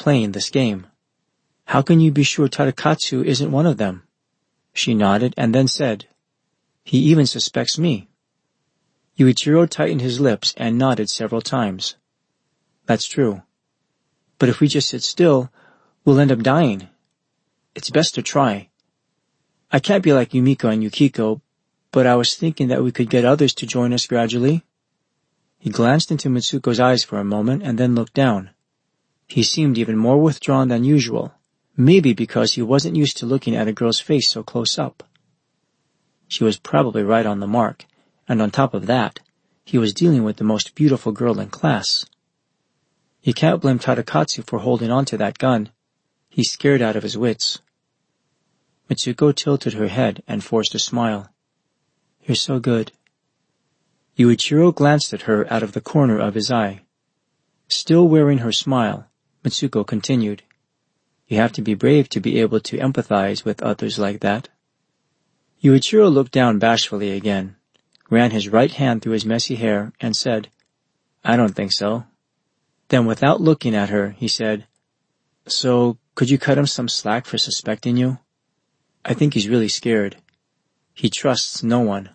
playing this game. How can you be sure Tadakatsu isn't one of them? She nodded and then said, He even suspects me. Yuichiro tightened his lips and nodded several times. That's true. But if we just sit still, we'll end up dying. It's best to try. I can't be like Yumiko and Yukiko, but I was thinking that we could get others to join us gradually. He glanced into Mitsuko's eyes for a moment and then looked down. He seemed even more withdrawn than usual, maybe because he wasn't used to looking at a girl's face so close up. She was probably right on the mark, and on top of that, he was dealing with the most beautiful girl in class. You can't blame Tadakatsu for holding on to that gun. He's scared out of his wits. Mitsuko tilted her head and forced a smile. You're so good. Yuichiro glanced at her out of the corner of his eye. Still wearing her smile, Mitsuko continued, You have to be brave to be able to empathize with others like that. Yuichiro looked down bashfully again, ran his right hand through his messy hair, and said, I don't think so. Then without looking at her, he said, So, could you cut him some slack for suspecting you? I think he's really scared. He trusts no one.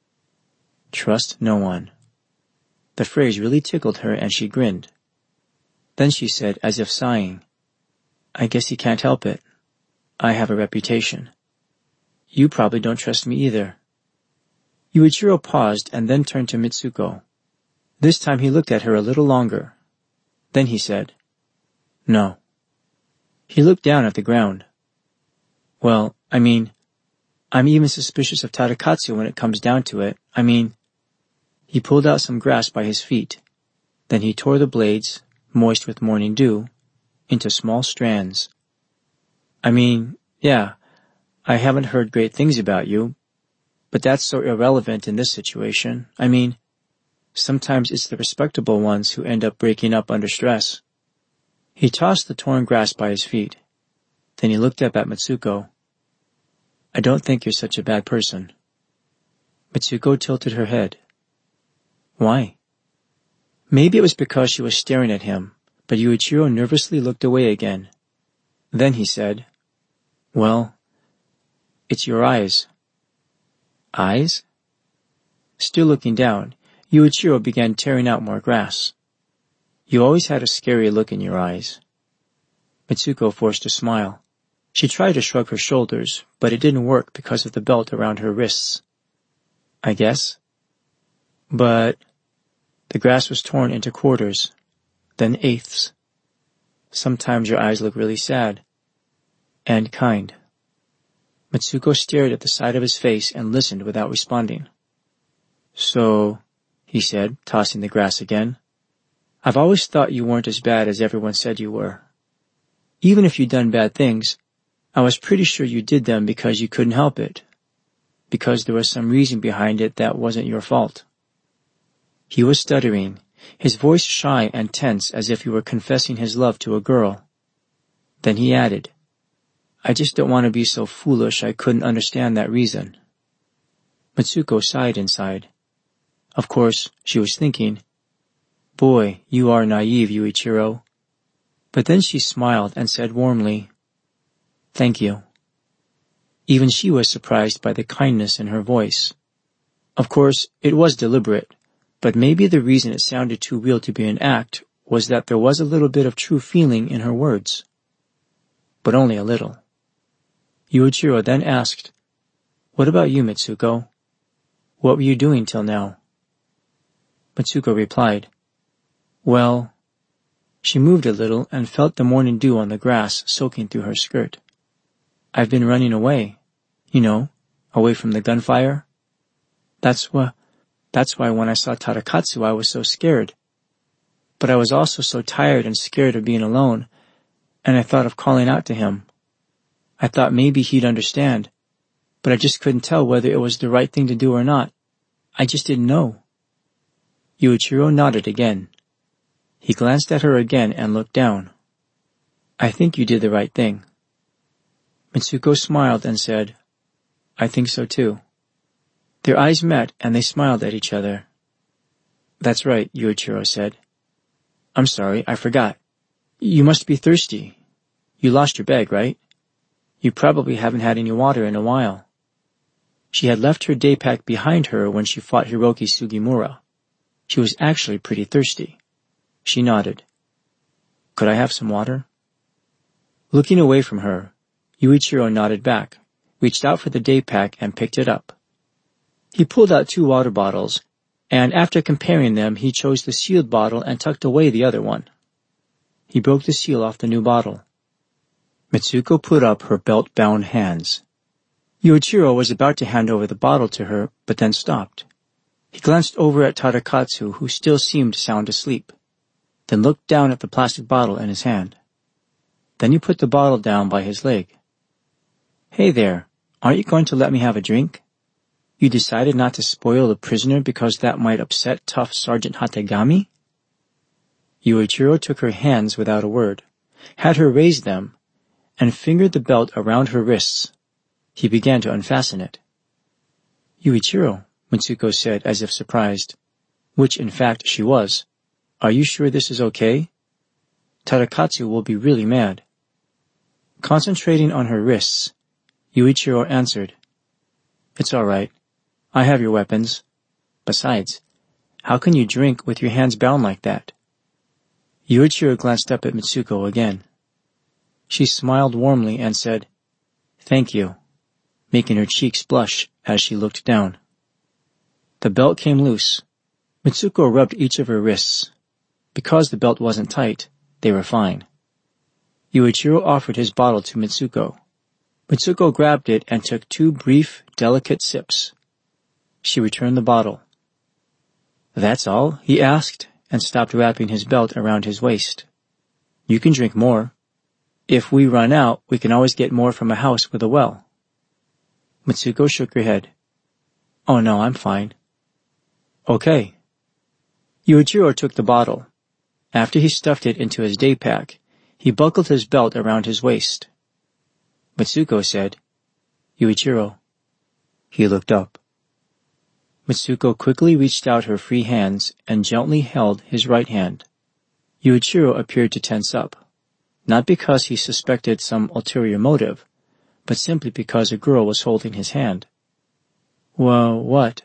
Trust no one. The phrase really tickled her and she grinned. Then she said, as if sighing, I guess he can't help it. I have a reputation. You probably don't trust me either. Yuichiro paused and then turned to Mitsuko. This time he looked at her a little longer. Then he said, No. He looked down at the ground. Well, I'm even suspicious of Tadakatsu when it comes down to it. He pulled out some grass by his feet. Then he tore the blades, moist with morning dew, into small strands. Yeah, I haven't heard great things about you, but that's so irrelevant in this situation. Sometimes it's the respectable ones who end up breaking up under stress. He tossed the torn grass by his feet. Then he looked up at Mitsuko. I don't think you're such a bad person. Mitsuko tilted her head. Why? Maybe it was because she was staring at him, but Yuichiro nervously looked away again. Then he said, Well, it's your eyes. Eyes? Still looking down, Yuichiro began tearing out more grass. You always had a scary look in your eyes. Mitsuko forced a smile. She tried to shrug her shoulders, but it didn't work because of the belt around her wrists. I guess. But the grass was torn into quarters, then eighths. Sometimes your eyes look really sad. And kind. Mitsuko stared at the side of his face and listened without responding. So, he said, tossing the grass again, I've always thought you weren't as bad as everyone said you were. Even if you'd done bad things, I was pretty sure you did them because you couldn't help it. Because there was some reason behind it that wasn't your fault. He was stuttering, his voice shy and tense as if he were confessing his love to a girl. Then he added, I just don't want to be so foolish I couldn't understand that reason. Mitsuko sighed inside. Of course, she was thinking, Boy, you are naive, Yuichiro. But then she smiled and said warmly, Thank you. Even she was surprised by the kindness in her voice. Of course, it was deliberate, but maybe the reason it sounded too real to be an act was that there was a little bit of true feeling in her words. But only a little. Yuichiro then asked, What about you, Mitsuko? What were you doing till now? Mitsuko replied, Well, she moved a little and felt the morning dew on the grass soaking through her skirt. I've been running away, away from the gunfire. That's why when I saw Tadakatsu I was so scared. But I was also so tired and scared of being alone, and I thought of calling out to him. I thought maybe he'd understand, but I just couldn't tell whether it was the right thing to do or not. I just didn't know. Yuichiro nodded again. He glanced at her again and looked down. I think you did the right thing. Mitsuko smiled and said, I think so too. Their eyes met and they smiled at each other. That's right, Yuichiro said. I'm sorry, I forgot. You must be thirsty. You lost your bag, right? You probably haven't had any water in a while. She had left her day pack behind her when she fought Hiroki Sugimura. She was actually pretty thirsty. She nodded. Could I have some water? Looking away from her, Yuichiro nodded back, reached out for the day pack and picked it up. He pulled out 2 water bottles, and after comparing them, he chose the sealed bottle and tucked away the other one. He broke the seal off the new bottle. Mitsuko put up her belt-bound hands. Yuichiro was about to hand over the bottle to her, but then stopped. He glanced over at Tadakatsu, who still seemed sound asleep, then looked down at the plastic bottle in his hand. Then he put the bottle down by his leg. Hey there, aren't you going to let me have a drink? You decided not to spoil the prisoner because that might upset tough Sergeant Hategami? Yuichiro took her hands without a word, had her raise them, and fingered the belt around her wrists. He began to unfasten it. Yuichiro, Mitsuko said as if surprised, which in fact she was. Are you sure this is okay? Tadakatsu will be really mad. Concentrating on her wrists, Yuichiro answered, It's all right. I have your weapons. Besides, how can you drink with your hands bound like that? Yuichiro glanced up at Mitsuko again. She smiled warmly and said, Thank you, making her cheeks blush as she looked down. The belt came loose. Mitsuko rubbed each of her wrists. Because the belt wasn't tight, they were fine. Yuichiro offered his bottle to Mitsuko. Mitsuko grabbed it and took 2 brief, delicate sips. She returned the bottle. That's all? He asked, and stopped wrapping his belt around his waist. You can drink more. If we run out, we can always get more from a house with a well. Mitsuko shook her head. Oh no, I'm fine. Okay. Yuichiro took the bottle. After he stuffed it into his day pack, he buckled his belt around his waist. Mitsuko said, Yuichiro. He looked up. Mitsuko quickly reached out her free hands and gently held his right hand. Yuichiro appeared to tense up, not because he suspected some ulterior motive, but simply because a girl was holding his hand. Well, what?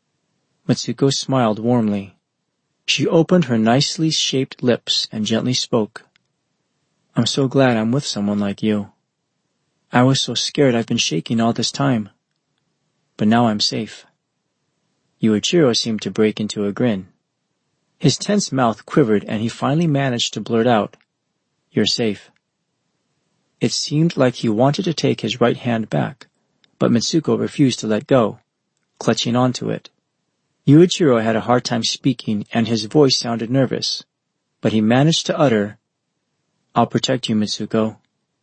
Mitsuko smiled warmly. She opened her nicely shaped lips and gently spoke. I'm so glad I'm with someone like you. I was so scared I've been shaking all this time. But now I'm safe. Yuichiro seemed to break into a grin. His tense mouth quivered and he finally managed to blurt out, You're safe. It seemed like he wanted to take his right hand back, but Mitsuko refused to let go, clutching onto it. Yuichiro had a hard time speaking and his voice sounded nervous, but he managed to utter, I'll protect you, Mitsuko.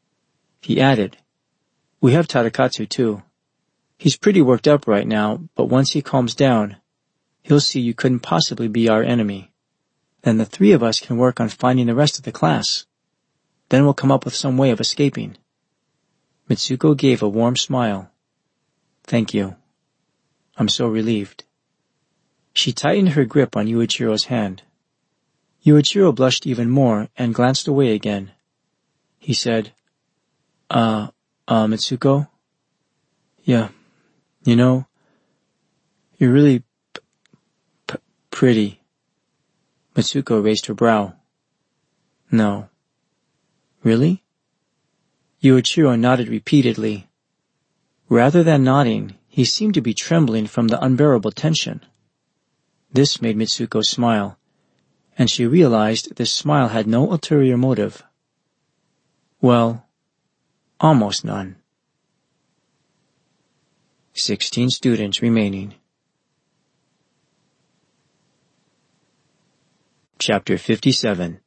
He added, We have Tadakatsu too. He's pretty worked up right now, but once he calms down, he'll see you couldn't possibly be our enemy. Then the 3 of us can work on finding the rest of the class. Then we'll come up with some way of escaping. Mitsuko gave a warm smile. Thank you. I'm so relieved. She tightened her grip on Yuichiro's hand. Yuichiro blushed even more and glanced away again. He said, Mitsuko? Yeah, you know, you're really pretty. Mitsuko raised her brow. No. Really? Yuichiro nodded repeatedly. Rather than nodding, he seemed to be trembling from the unbearable tension. This made Mitsuko smile, and she realized this smile had no ulterior motive. Well, almost none. 16 students remaining. Chapter 57.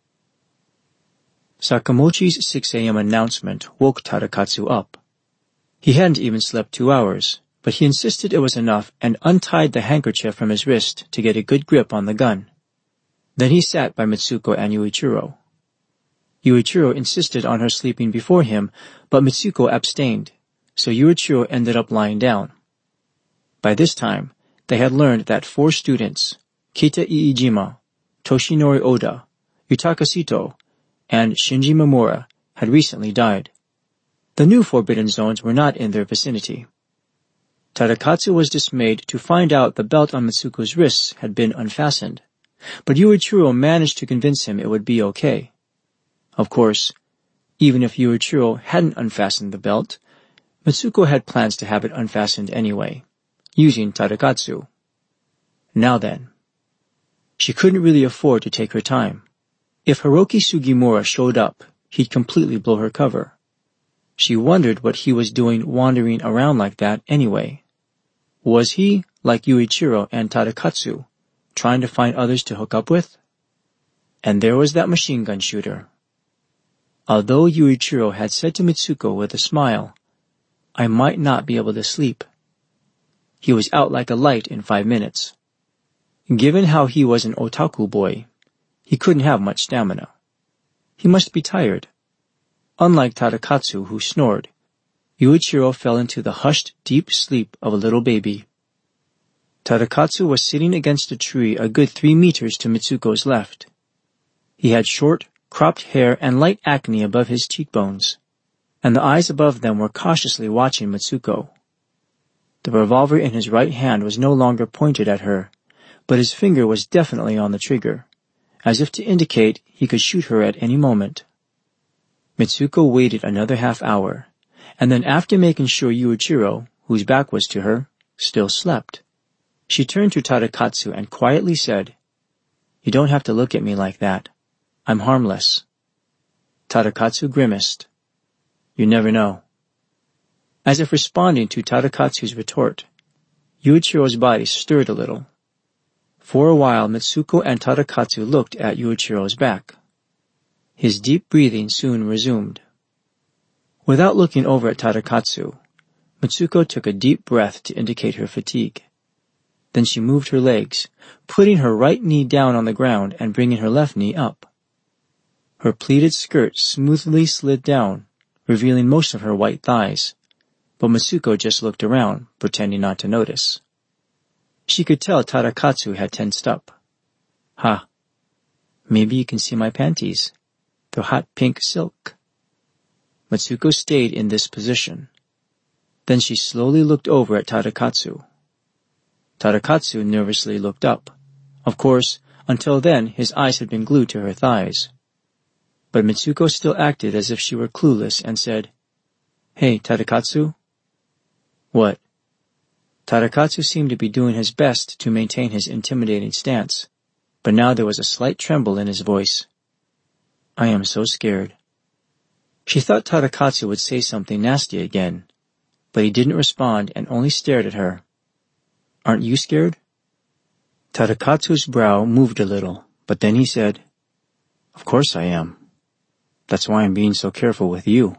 Sakamochi's 6 a.m. announcement woke Tadakatsu up. He hadn't even slept 2 hours, but he insisted it was enough and untied the handkerchief from his wrist to get a good grip on the gun. Then he sat by Mitsuko and Yuichiro. Yuichiro insisted on her sleeping before him, but Mitsuko abstained, so Yuichiro ended up lying down. By this time, they had learned that 4 students, Kita Iijima, Toshinori Oda, Yutaka Sito, and Shinji Mamura had recently died. The new Forbidden Zones were not in their vicinity. Tadakatsu was dismayed to find out the belt on Mitsuko's wrists had been unfastened, but Yuichiro managed to convince him it would be okay. Of course, even if Yuichiro hadn't unfastened the belt, Mitsuko had plans to have it unfastened anyway, using Tadakatsu. Now then. She couldn't really afford to take her time. If Hiroki Sugimura showed up, he'd completely blow her cover. She wondered what he was doing wandering around like that anyway. Was he, like Yuichiro and Tadakatsu, trying to find others to hook up with? And there was that machine gun shooter. Although Yuichiro had said to Mitsuko with a smile, "I might not be able to sleep," he was out like a light in 5 minutes. Given how he was an otaku boy, he couldn't have much stamina. He must be tired. Unlike Tadakatsu, who snored, Yuichiro fell into the hushed, deep sleep of a little baby. Tadakatsu was sitting against a tree a good 3 meters to Mitsuko's left. He had short, cropped hair and light acne above his cheekbones, and the eyes above them were cautiously watching Mitsuko. The revolver in his right hand was no longer pointed at her, but his finger was definitely on the trigger, as if to indicate he could shoot her at any moment. Mitsuko waited another half-hour, and then after making sure Yuichiro, whose back was to her, still slept, she turned to Tadakatsu and quietly said, "You don't have to look at me like that. I'm harmless." Tadakatsu grimaced. "You never know." As if responding to Tadakatsu's retort, Yuichiro's body stirred a little. For a while, Mitsuko and Tadakatsu looked at Yuichiro's back. His deep breathing soon resumed. Without looking over at Tadakatsu, Mitsuko took a deep breath to indicate her fatigue. Then she moved her legs, putting her right knee down on the ground and bringing her left knee up. Her pleated skirt smoothly slid down, revealing most of her white thighs, but Mitsuko just looked around, pretending not to notice. She could tell Tadakatsu had tensed up. "Ha, maybe you can see my panties. They're hot pink silk." Mitsuko stayed in this position. Then she slowly looked over at Tadakatsu. Tadakatsu nervously looked up. Of course, until then his eyes had been glued to her thighs. But Mitsuko still acted as if she were clueless and said, "Hey, Tadakatsu?" "What?" Tadakatsu seemed to be doing his best to maintain his intimidating stance, but now there was a slight tremble in his voice. "I am so scared." She thought Tadakatsu would say something nasty again, but he didn't respond and only stared at her. "Aren't you scared?" Tadakatsu's brow moved a little, but then he said, "Of course I am. That's why I'm being so careful with you."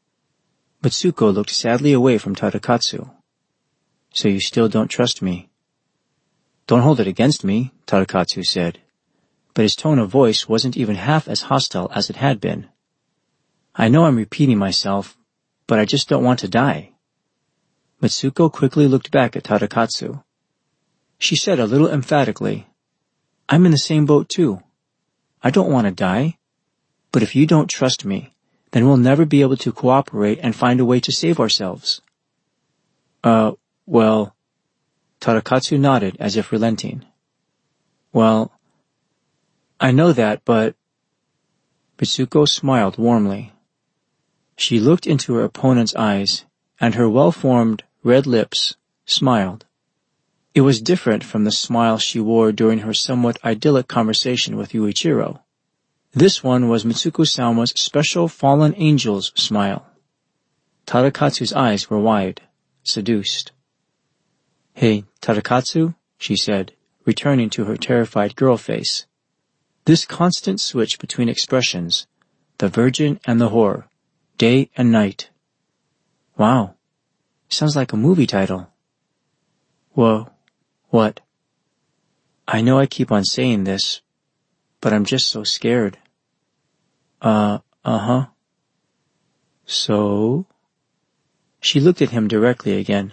Mitsuko looked sadly away from Tadakatsu. "So you still don't trust me?" "Don't hold it against me," Tadakatsu said, but his tone of voice wasn't even half as hostile as it had been. "I know I'm repeating myself, but I just don't want to die." Mitsuko quickly looked back at Tadakatsu. She said a little emphatically, "I'm in the same boat too. I don't want to die, but if you don't trust me, then we'll never be able to cooperate and find a way to save ourselves." Well, Tadakatsu nodded as if relenting. "Well, I know that, but..." Mitsuko smiled warmly. She looked into her opponent's eyes, and her well-formed, red lips smiled. It was different from the smile she wore during her somewhat idyllic conversation with Yuichiro. This one was Mitsuko-sama's special fallen angel's smile. Tadakatsu's eyes were wide, seduced. "Hey, Tadakatsu," she said, returning to her terrified girl face. This constant switch between expressions, the virgin and the whore, day and night. Wow, sounds like a movie title. Whoa, what? I know I keep on saying this, but I'm just so scared. Uh-huh. So? She looked at him directly again.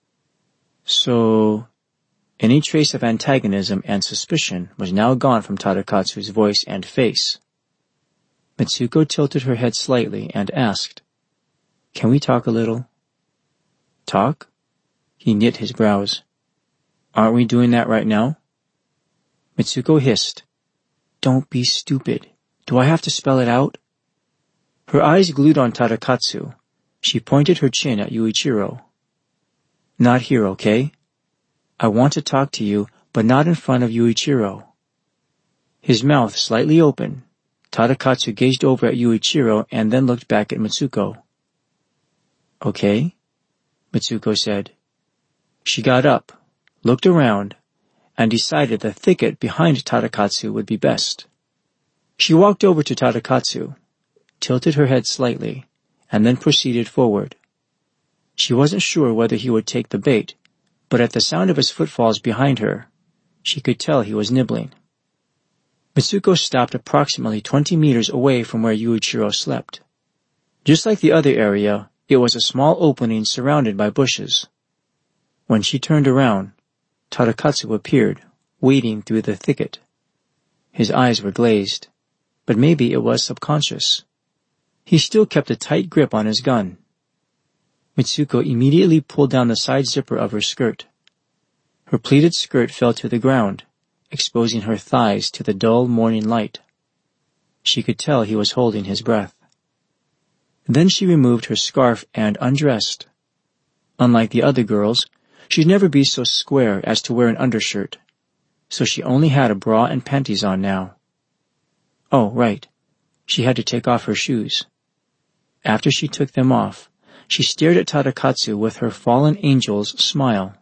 So, any trace of antagonism and suspicion was now gone from Tadakatsu's voice and face. Mitsuko tilted her head slightly and asked, "Can we talk a little?" "Talk?" He knit his brows. "Aren't we doing that right now?" Mitsuko hissed, "Don't be stupid. Do I have to spell it out?" Her eyes glued on Tadakatsu. She pointed her chin at Yuichiro. "Not here, okay? I want to talk to you, but not in front of Yuichiro." His mouth slightly open, Tadakatsu gazed over at Yuichiro and then looked back at Mitsuko. "Okay," Mitsuko said. She got up, looked around, and decided the thicket behind Tadakatsu would be best. She walked over to Tadakatsu, tilted her head slightly, and then proceeded forward. She wasn't sure whether he would take the bait, but at the sound of his footfalls behind her, she could tell he was nibbling. Mitsuko stopped approximately 20 meters away from where Yuichiro slept. Just like the other area, it was a small opening surrounded by bushes. When she turned around, Tadakatsu appeared, wading through the thicket. His eyes were glazed, but maybe it was subconscious. He still kept a tight grip on his gun. Mitsuko immediately pulled down the side zipper of her skirt. Her pleated skirt fell to the ground, exposing her thighs to the dull morning light. She could tell he was holding his breath. Then she removed her scarf and undressed. Unlike the other girls, she'd never be so square as to wear an undershirt, so she only had a bra and panties on now. Oh, right. She had to take off her shoes. After she took them off, she stared at Tadakatsu with her fallen angel's smile.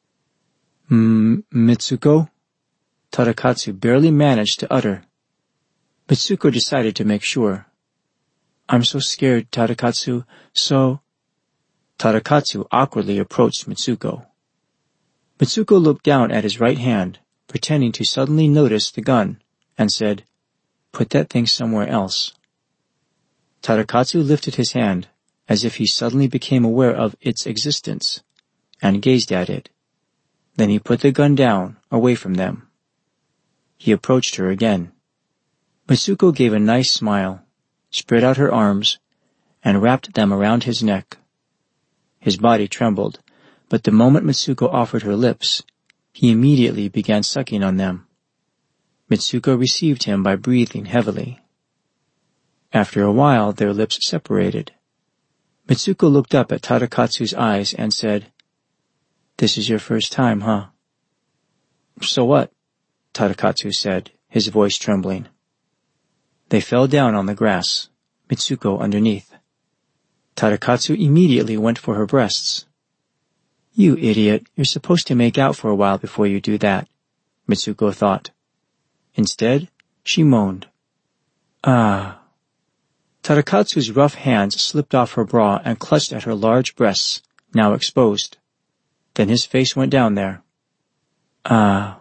Mitsuko?" Tadakatsu barely managed to utter. Mitsuko decided to make sure. "I'm so scared, Tadakatsu, so—" Tadakatsu awkwardly approached Mitsuko. Mitsuko looked down at his right hand, pretending to suddenly notice the gun, and said, "Put that thing somewhere else." Tadakatsu lifted his hand, as if he suddenly became aware of its existence, and gazed at it. Then he put the gun down, away from them. He approached her again. Mitsuko gave a nice smile, spread out her arms, and wrapped them around his neck. His body trembled, but the moment Mitsuko offered her lips, he immediately began sucking on them. Mitsuko received him by breathing heavily. After a while, their lips separated. Mitsuko looked up at Tadakatsu's eyes and said, "This is your first time, huh?" "So what?" Tadakatsu said, his voice trembling. They fell down on the grass, Mitsuko underneath. Tadakatsu immediately went for her breasts. "You idiot, you're supposed to make out for a while before you do that," Mitsuko thought. Instead, she moaned. "Ah." Tadakatsu's rough hands slipped off her bra and clutched at her large breasts, now exposed. Then his face went down there. "Ah.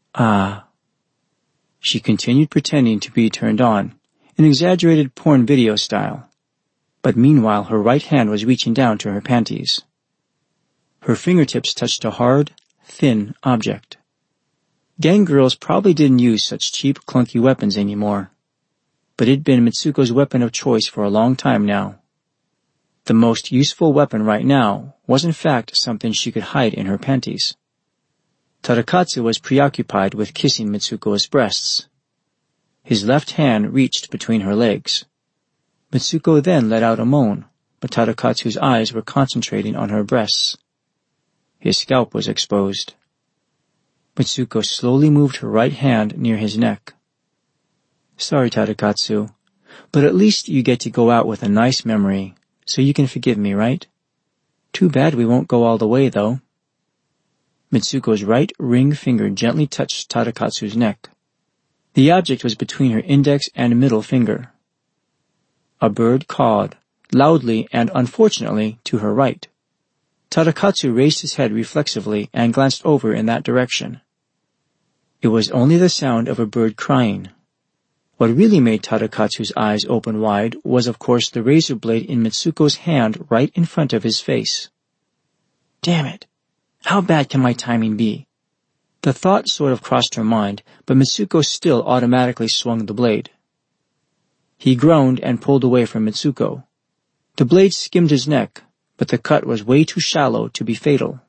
She continued pretending to be turned on, in exaggerated porn video style, but meanwhile her right hand was reaching down to her panties. Her fingertips touched a hard, thin object. Gang girls probably didn't use such cheap, clunky weapons anymore, but it'd been Mitsuko's weapon of choice for a long time now. The most useful weapon right now was in fact something she could hide in her panties. Tadakatsu was preoccupied with kissing Mitsuko's breasts. His left hand reached between her legs. Mitsuko then let out a moan, but Tadakatsu's eyes were concentrating on her breasts. His scalp was exposed. Mitsuko slowly moved her right hand near his neck. "Sorry, Tadakatsu, but at least you get to go out with a nice memory, so you can forgive me, right? Too bad we won't go all the way, though." Mitsuko's right ring finger gently touched Tadakatsu's neck. The object was between her index and middle finger. A bird cawed, loudly and unfortunately to her right. Tadakatsu raised his head reflexively and glanced over in that direction. It was only the sound of a bird crying. What really made Tadakatsu's eyes open wide was of course the razor blade in Mitsuko's hand right in front of his face. Damn it! How bad can my timing be? The thought sort of crossed her mind, but Mitsuko still automatically swung the blade. He groaned and pulled away from Mitsuko. The blade skimmed his neck, but the cut was way too shallow to be fatal.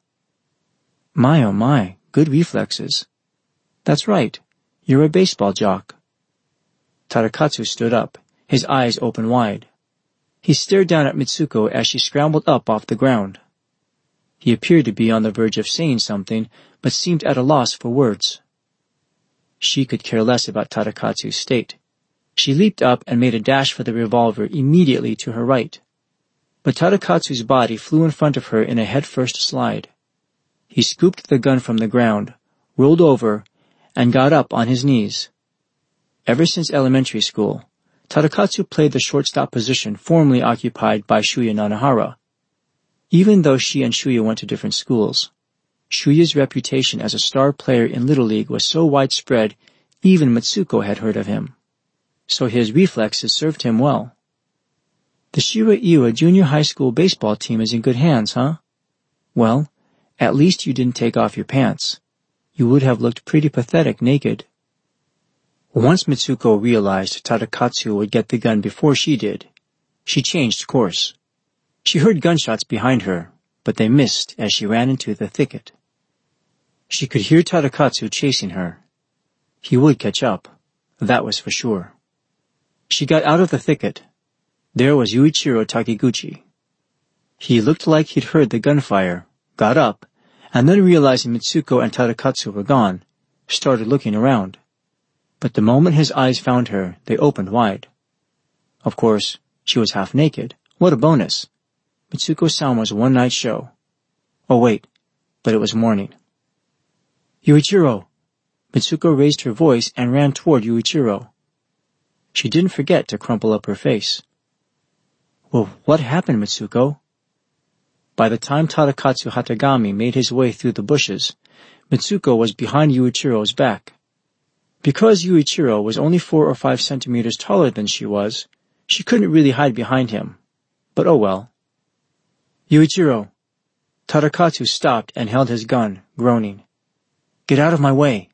My oh my, good reflexes. That's right, you're a baseball jock. Tadakatsu stood up, his eyes open wide. He stared down at Mitsuko as she scrambled up off the ground. He appeared to be on the verge of saying something, but seemed at a loss for words. She could care less about Tadakatsu's state. She leaped up and made a dash for the revolver immediately to her right. But Tadakatsu's body flew in front of her in a head-first slide. He scooped the gun from the ground, rolled over, and got up on his knees. Ever since elementary school, Tadakatsu played the shortstop position formerly occupied by Shuya Nanahara. Even though she and Shuya went to different schools, Shuya's reputation as a star player in Little League was so widespread, even Mitsuko had heard of him. So his reflexes served him well. The Shiraiwa Junior High School baseball team is in good hands, huh? Well, at least you didn't take off your pants. You would have looked pretty pathetic naked. Once Mitsuko realized Tadakatsu would get the gun before she did, she changed course. She heard gunshots behind her, but they missed as she ran into the thicket. She could hear Tadakatsu chasing her. He would catch up, that was for sure. She got out of the thicket. There was Yuichiro Takiguchi. He looked like he'd heard the gunfire, got up, and then realizing Mitsuko and Tadakatsu were gone, started looking around. But the moment his eyes found her, they opened wide. Of course, she was half naked. What a bonus. Mitsuko-san was a one-night show. Oh wait, but it was morning. Yuichiro! Mitsuko raised her voice and ran toward Yuichiro. She didn't forget to crumple up her face. Well, what happened, Mitsuko? By the time Tadakatsu Hatagami made his way through the bushes, Mitsuko was behind Yuichiro's back. Because Yuichiro was only 4 or 5 centimeters taller than she was, she couldn't really hide behind him. But oh well. Yuichiro! Tadakatsu stopped and held his gun, groaning. Get out of my way.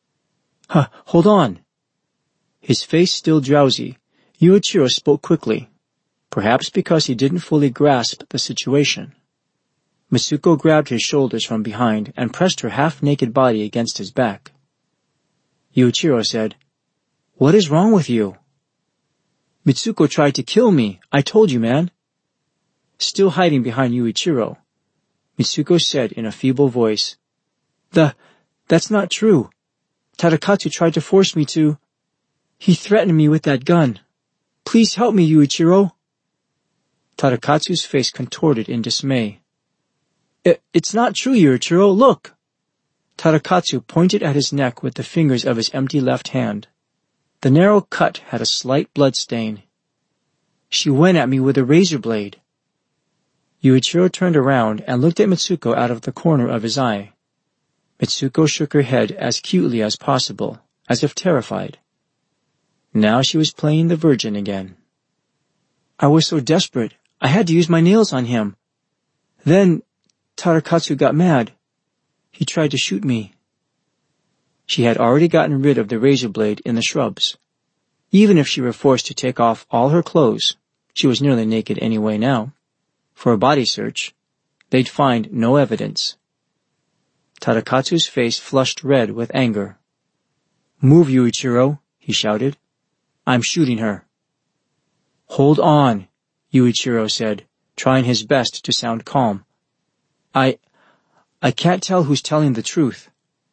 Hold on. His face still drowsy, Yuichiro spoke quickly, perhaps because he didn't fully grasp the situation. Mitsuko grabbed his shoulders from behind and pressed her half-naked body against his back. Yuichiro said, What is wrong with you? Mitsuko tried to kill me, I told you, man. Still hiding behind Yuichiro, Mitsuko said in a feeble voice, That's not true. Tadakatsu tried to force me to. He threatened me with that gun. Please help me, Yuichiro. Tadakatsu's face contorted in dismay. It's not true, Yuichiro, look. Tadakatsu pointed at his neck with the fingers of his empty left hand. The narrow cut had a slight blood stain. She went at me with a razor blade. Yuichiro turned around and looked at Mitsuko out of the corner of his eye. Mitsuko shook her head as cutely as possible, as if terrified. Now she was playing the virgin again. I was so desperate, I had to use my nails on him. Then, Tadakatsu got mad. He tried to shoot me. She had already gotten rid of the razor blade in the shrubs. Even if she were forced to take off all her clothes, she was nearly naked anyway now. For a body search, they'd find no evidence. Tadakatsu's face flushed red with anger. Move, Yuichiro, he shouted. I'm shooting her. Hold on, Yuichiro said, trying his best to sound calm. I can't tell who's telling the truth.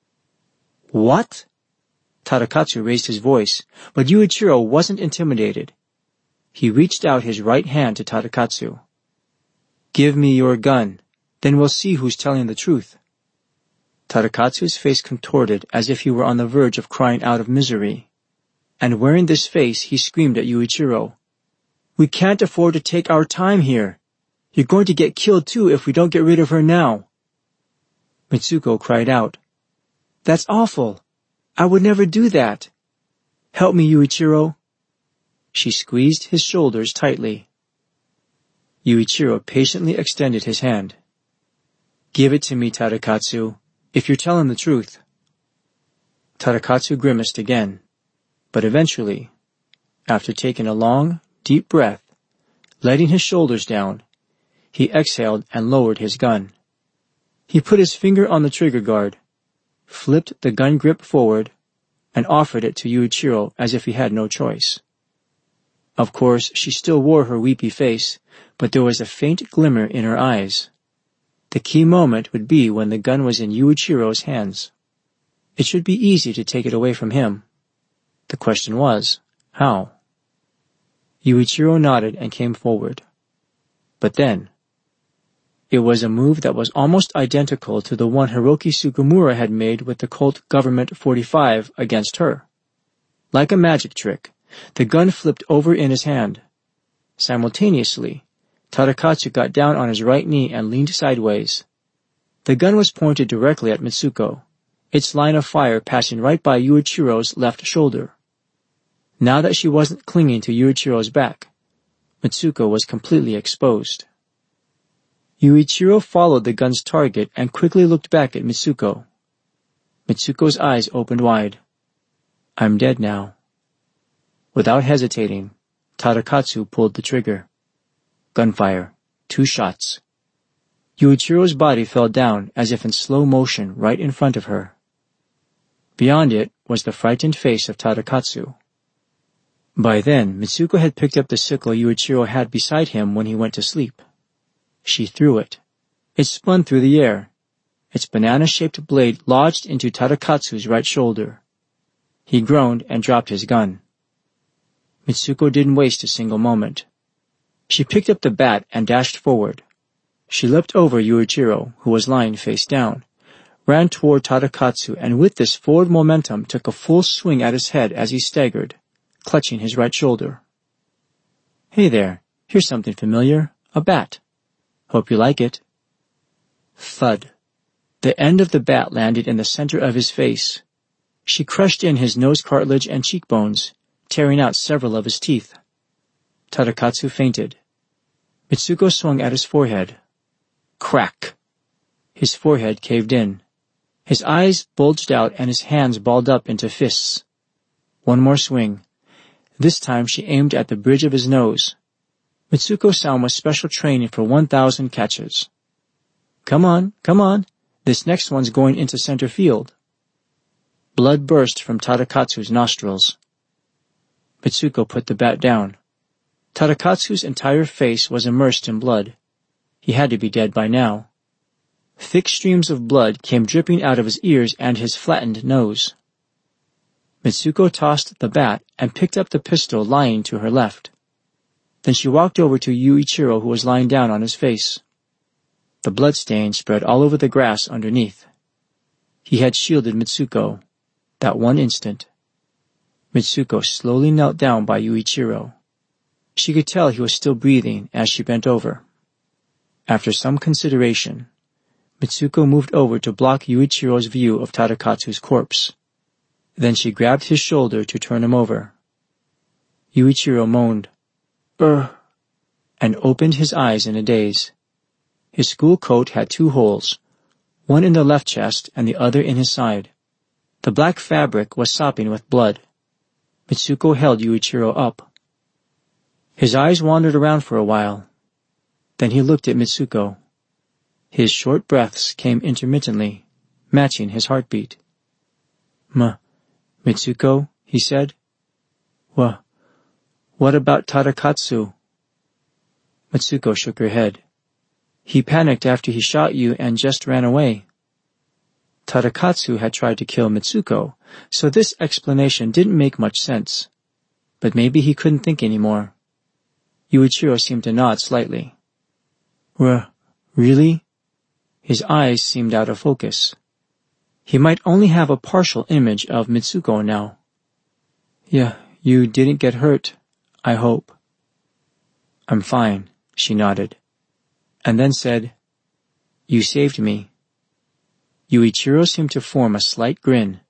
What? Tadakatsu raised his voice, but Yuichiro wasn't intimidated. He reached out his right hand to Tadakatsu. Give me your gun, then we'll see who's telling the truth. Tadakatsu's face contorted as if he were on the verge of crying out of misery. And wearing this face, he screamed at Yuichiro. We can't afford to take our time here. You're going to get killed too if we don't get rid of her now. Mitsuko cried out. That's awful. I would never do that. Help me, Yuichiro. She squeezed his shoulders tightly. Yuichiro patiently extended his hand. Give it to me, Tadakatsu, if you're telling the truth. Tadakatsu grimaced again, but eventually After taking a long, deep breath, letting his shoulders down, he exhaled and lowered his gun. He put his finger on the trigger guard, flipped the gun grip forward, and offered it to Yuichiro as if he had no choice. Of course, she still wore her weepy face, but there was a faint glimmer in her eyes. The key moment would be when the gun was in Yuichiro's hands. It should be easy to take it away from him. The question was, how? Yuichiro nodded and came forward. But then, it was a move that was almost identical to the one Hiroki Sugimura had made with the Colt Government 45 against her. Like a magic trick, the gun flipped over in his hand. Simultaneously, Tadakatsu got down on his right knee and leaned sideways. The gun was pointed directly at Mitsuko, its line of fire passing right by Yuichiro's left shoulder. Now that she wasn't clinging to Yuichiro's back, Mitsuko was completely exposed. Yuichiro followed the gun's target and quickly looked back at Mitsuko. Mitsuko's eyes opened wide. "I'm dead now." Without hesitating, Tadakatsu pulled the trigger. Gunfire. 2 shots. Yuichiro's body fell down as if in slow motion right in front of her. Beyond it was the frightened face of Tadakatsu. By then, Mitsuko had picked up the sickle Yuichiro had beside him when he went to sleep. She threw it. It spun through the air. Its banana-shaped blade lodged into Tadakatsu's right shoulder. He groaned and dropped his gun. Mitsuko didn't waste a single moment. She picked up the bat and dashed forward. She leapt over Yuichiro, who was lying face down, ran toward Tadakatsu, and with this forward momentum took a full swing at his head as he staggered, clutching his right shoulder. "Hey there, here's something familiar. A bat. Hope you like it." Thud. The end of the bat landed in the center of his face. She crushed in his nose cartilage and cheekbones, tearing out several of his teeth. Tadakatsu fainted. Mitsuko swung at his forehead. Crack! His forehead caved in. His eyes bulged out and his hands balled up into fists. One more swing. This time she aimed at the bridge of his nose. Mitsuko-san was special training for 1,000 catches. Come on. This next one's going into center field." Blood burst from Tadakatsu's nostrils. Mitsuko put the bat down. Tadakatsu's entire face was immersed in blood. He had to be dead by now. Thick streams of blood came dripping out of his ears and his flattened nose. Mitsuko tossed the bat and picked up the pistol lying to her left. Then she walked over to Yuichiro, who was lying down on his face. The bloodstain spread all over the grass underneath. He had shielded Mitsuko. That one instant. Mitsuko slowly knelt down by Yuichiro. She could tell he was still breathing as she bent over. After some consideration, Mitsuko moved over to block Yuichiro's view of Tadakatsu's corpse. Then she grabbed his shoulder to turn him over. Yuichiro moaned, and opened his eyes in a daze. His school coat had 2 holes, one in the left chest and the other in his side. The black fabric was sopping with blood. Mitsuko held Yuichiro up. His eyes wandered around for a while. Then he looked at Mitsuko. His short breaths came intermittently, matching his heartbeat. Mitsuko, he said. What about Tadakatsu?" Mitsuko shook her head. "He panicked after he shot you and just ran away." Tadakatsu had tried to kill Mitsuko, so this explanation didn't make much sense. But maybe he couldn't think anymore. Yuichiro seemed to nod slightly. Really?" His eyes seemed out of focus. He might only have a partial image of Mitsuko now. "Yeah, you didn't get hurt, I hope." "I'm fine," she nodded, and then said, "You saved me." Yuichiro seemed to form a slight grin.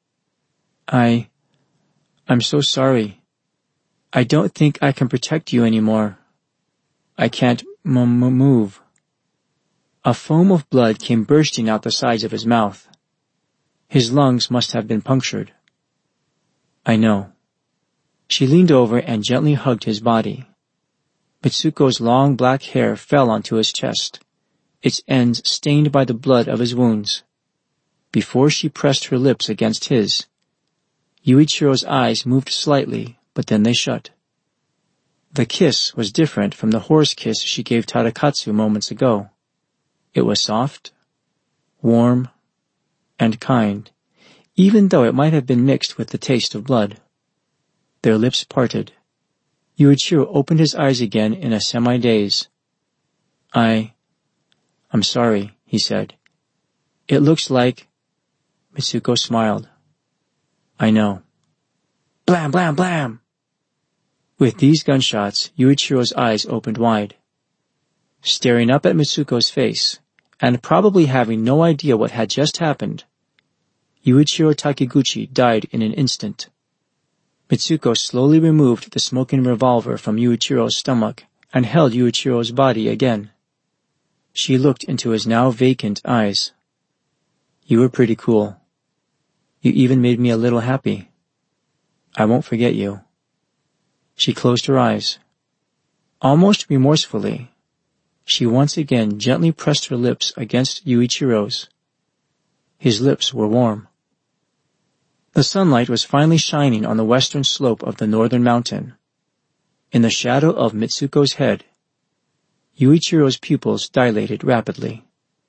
I'm so sorry. I don't think I can protect you anymore. I can't move." A foam of blood came bursting out the sides of his mouth. His lungs must have been punctured. "I know." She leaned over and gently hugged his body. Mitsuko's long black hair fell onto his chest, its ends stained by the blood of his wounds. Before she pressed her lips against his, Yuichiro's eyes moved slightly, but then they shut. The kiss was different from the horse kiss she gave Tadakatsu moments ago. It was soft, warm, and kind, even though it might have been mixed with the taste of blood. Their lips parted. Yuichiro opened his eyes again in a semi-daze. I'm sorry, he said. It looks like... Mitsuko smiled. I know. Blam, blam, blam! With these gunshots, Yuichiro's eyes opened wide. Staring up at Mitsuko's face, and probably having no idea what had just happened, Yuichiro Takiguchi died in an instant. Mitsuko slowly removed the smoking revolver from Yuichiro's stomach and held Yuichiro's body again. She looked into his now vacant eyes. You were pretty cool. You even made me a little happy. I won't forget you. She closed her eyes. Almost remorsefully, she once again gently pressed her lips against Yuichiro's. His lips were warm. The sunlight was finally shining on the western slope of the northern mountain. In the shadow of Mitsuko's head, Yuichiro's pupils dilated rapidly.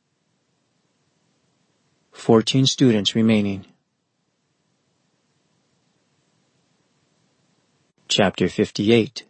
14 students remaining. Chapter 58.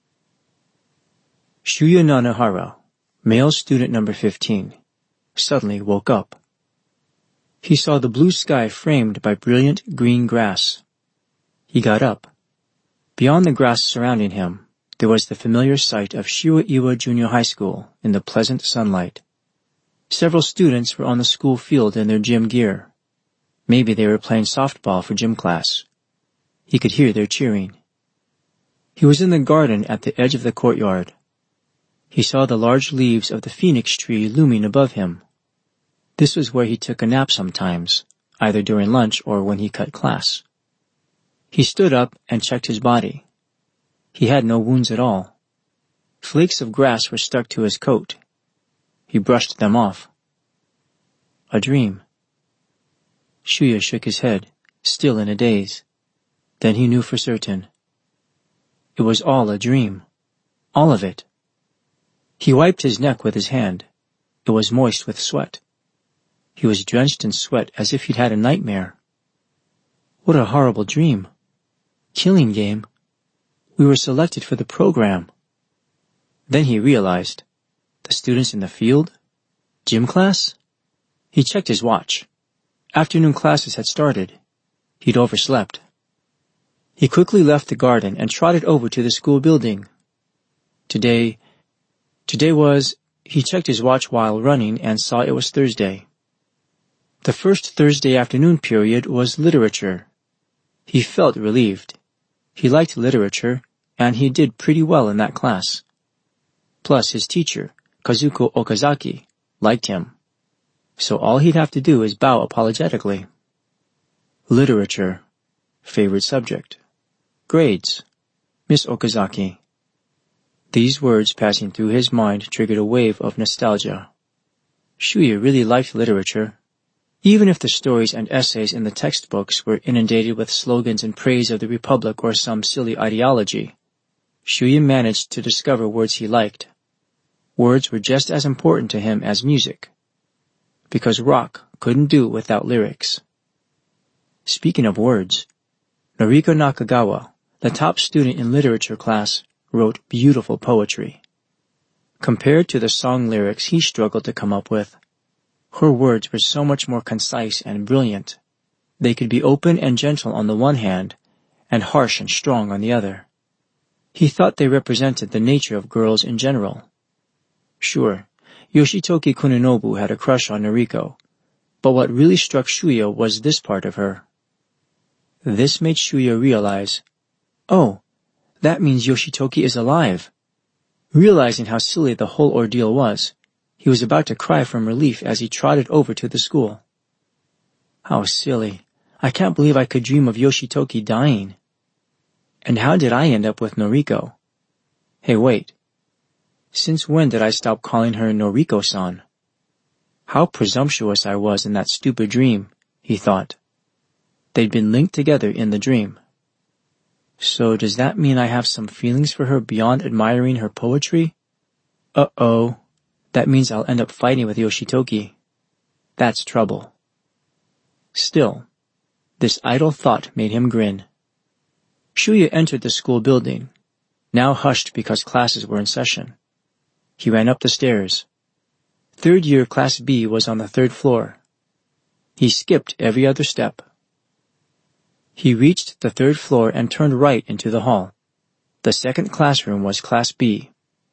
Shuya Nanahara, male student number 15, suddenly woke up. He saw the blue sky framed by brilliant green grass. He got up. Beyond the grass surrounding him, there was the familiar sight of Shiwaiwa Junior High School in the pleasant sunlight. Several students were on the school field in their gym gear. Maybe they were playing softball for gym class. He could hear their cheering. He was in the garden at the edge of the courtyard. He saw the large leaves of the phoenix tree looming above him. This was where he took a nap sometimes, either during lunch or when he cut class. He stood up and checked his body. He had no wounds at all. Flakes of grass were stuck to his coat. He brushed them off. A dream. Shuya shook his head, still in a daze. Then he knew for certain. It was all a dream. All of it. He wiped his neck with his hand. It was moist with sweat. He was drenched in sweat as if he'd had a nightmare. What a horrible dream. Killing game. We were selected for the program. Then he realized. The students in the field? Gym class? He checked his watch. Afternoon classes had started. He'd overslept. He quickly left the garden and trotted over to the school building. Today was... He checked his watch while running and saw it was Thursday. The first Thursday afternoon period was literature. He felt relieved. He liked literature, and he did pretty well in that class. Plus his teacher, Kazuko Okazaki, liked him. So all he'd have to do is bow apologetically. Literature. Favorite subject. Grades. Miss Okazaki. These words passing through his mind triggered a wave of nostalgia. Shuya really liked literature. Even if the stories and essays in the textbooks were inundated with slogans in praise of the Republic or some silly ideology, Shuya managed to discover words he liked. Words were just as important to him as music, because rock couldn't do without lyrics. Speaking of words, Noriko Nakagawa, the top student in literature class, wrote beautiful poetry. Compared to the song lyrics he struggled to come up with, her words were so much more concise and brilliant. They could be open and gentle on the one hand, and harsh and strong on the other. He thought they represented the nature of girls in general. Sure, Yoshitoki Kuninobu had a crush on Noriko, but what really struck Shuya was this part of her. This made Shuya realize, oh, that means Yoshitoki is alive. Realizing how silly the whole ordeal was, he was about to cry from relief as he trotted over to the school. How silly. I can't believe I could dream of Yoshitoki dying. And how did I end up with Noriko? Hey, wait. Since when did I stop calling her Noriko-san? How presumptuous I was in that stupid dream, he thought. They'd been linked together in the dream. So does that mean I have some feelings for her beyond admiring her poetry? Uh-oh. That means I'll end up fighting with Yoshitoki. That's trouble. Still, this idle thought made him grin. Shuya entered the school building, now hushed because classes were in session. He ran up the stairs. Third year Class B was on the third floor. He skipped every other step. He reached the third floor and turned right into the hall. The second classroom was Class B.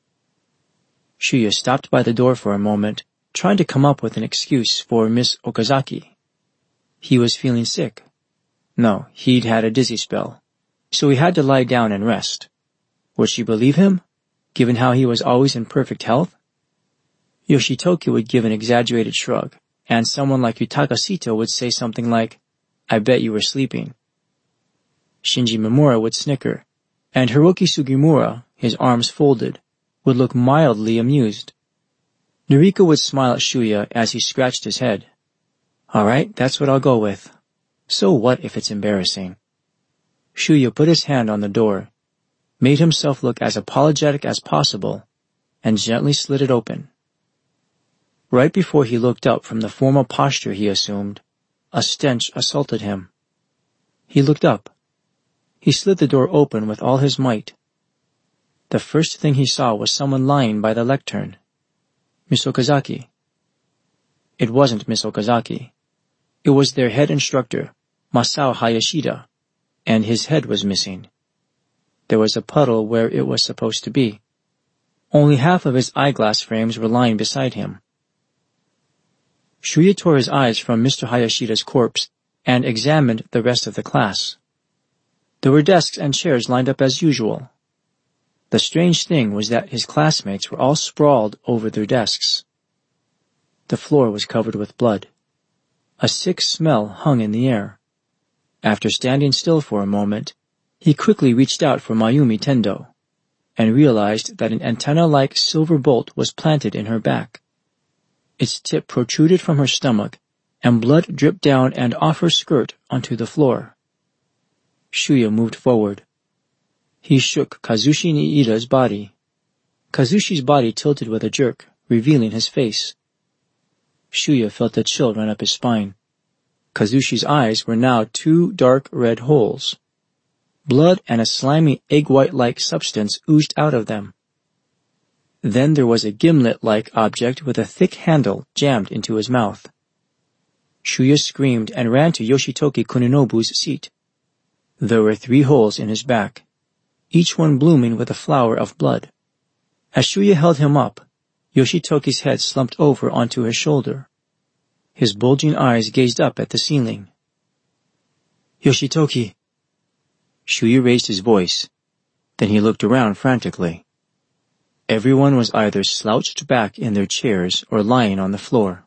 Shuya stopped by the door for a moment, trying to come up with an excuse for Miss Okazaki. He was feeling sick. No, he'd had a dizzy spell, so he had to lie down and rest. Would she believe him, given how he was always in perfect health? Yoshitoki would give an exaggerated shrug, and someone like Yutaka Sito would say something like, "I bet you were sleeping." Shinji Mimura would snicker, and Hiroki Sugimura, his arms folded, would look mildly amused. Noriko would smile at Shuya as he scratched his head. All right, that's what I'll go with. So what if it's embarrassing? Shuya put his hand on the door, made himself look as apologetic as possible, and gently slid it open. Right before he looked up from the formal posture he assumed, a stench assaulted him. He looked up. He slid the door open with all his might. The first thing he saw was someone lying by the lectern. Miss Okazaki. It wasn't Miss Okazaki. It was their head instructor, Masao Hayashida, and his head was missing. There was a puddle where it was supposed to be. Only half of his eyeglass frames were lying beside him. Shuya tore his eyes from Mr. Hayashida's corpse and examined the rest of the class. There were desks and chairs lined up as usual. The strange thing was that his classmates were all sprawled over their desks. The floor was covered with blood. A sick smell hung in the air. After standing still for a moment, he quickly reached out for Mayumi Tendo, and realized that an antenna-like silver bolt was planted in her back. Its tip protruded from her stomach, and blood dripped down and off her skirt onto the floor. Shuya moved forward. He shook Kazushi Niida's body. Kazushi's body tilted with a jerk, revealing his face. Shuya felt a chill run up his spine. Kazushi's eyes were now two dark red holes. Blood and a slimy egg-white-like substance oozed out of them. Then there was a gimlet-like object with a thick handle jammed into his mouth. Shuya screamed and ran to Yoshitoki Kuninobu's seat. There were 3 holes in his back, each one blooming with a flower of blood. As Shuya held him up, Yoshitoki's head slumped over onto his shoulder. His bulging eyes gazed up at the ceiling. Yoshitoki. Shuya raised his voice. Then he looked around frantically. Everyone was either slouched back in their chairs or lying on the floor.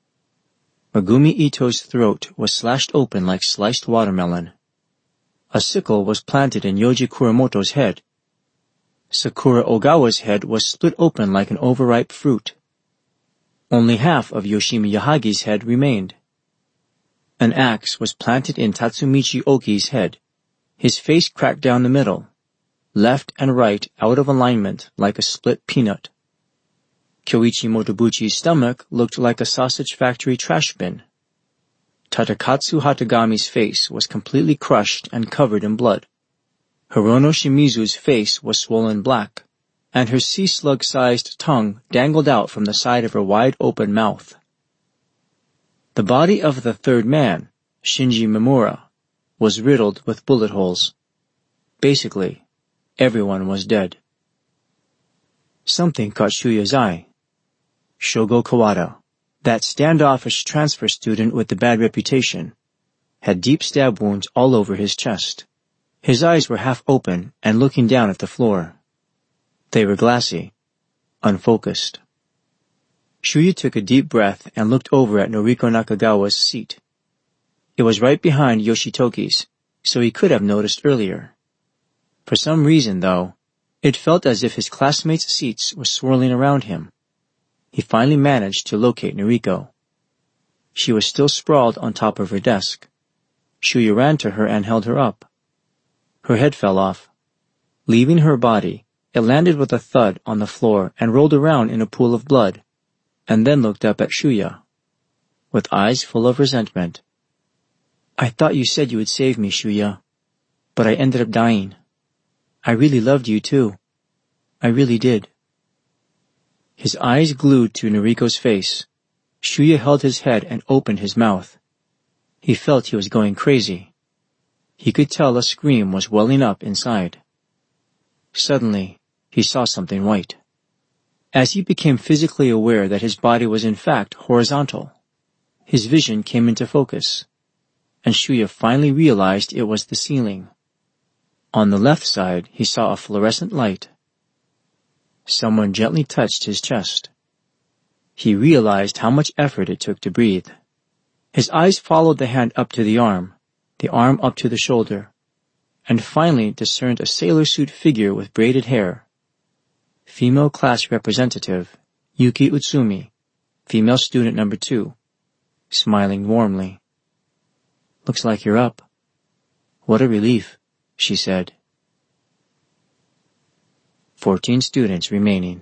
Megumi Ito's throat was slashed open like sliced watermelon. A sickle was planted in Yoji Kuramoto's head. Sakura Ogawa's head was split open like an overripe fruit. Only half of Yoshimi Yahagi's head remained. An axe was planted in Tatsumichi Oki's head, his face cracked down the middle, left and right out of alignment like a split peanut. Kyoichi Motobuchi's stomach looked like a sausage factory trash bin. Tadakatsu Hatagami's face was completely crushed and covered in blood. Hirono Shimizu's face was swollen black, and her sea slug-sized tongue dangled out from the side of her wide-open mouth. The body of the third man, Shinji Mimura, was riddled with bullet holes. Basically, everyone was dead. Something caught Shuya's eye. Shogo Kawada, that standoffish transfer student with the bad reputation, had deep stab wounds all over his chest. His eyes were half open and looking down at the floor. They were glassy, unfocused. Shuya took a deep breath and looked over at Noriko Nakagawa's seat. It was right behind Yoshitoki's, so he could have noticed earlier. For some reason, though, it felt as if his classmates' seats were swirling around him. He finally managed to locate Noriko. She was still sprawled on top of her desk. Shuya ran to her and held her up. Her head fell off. Leaving her body, it landed with a thud on the floor and rolled around in a pool of blood, and then looked up at Shuya, with eyes full of resentment. "I thought you said you would save me, Shuya, but I ended up dying. I really loved you too. I really did." His eyes glued to Noriko's face, Shuya held his head and opened his mouth. He felt he was going crazy. He could tell a scream was welling up inside. Suddenly, he saw something white. As he became physically aware that his body was in fact horizontal, his vision came into focus, and Shuya finally realized it was the ceiling. On the left side, he saw a fluorescent light. Someone gently touched his chest. He realized how much effort it took to breathe. His eyes followed the hand up to the arm up to the shoulder, and finally discerned a sailor suit figure with braided hair. Female class representative, Yuki Utsumi, female student number 2, smiling warmly. "Looks like you're up." "What a relief," she said. 14 students remaining.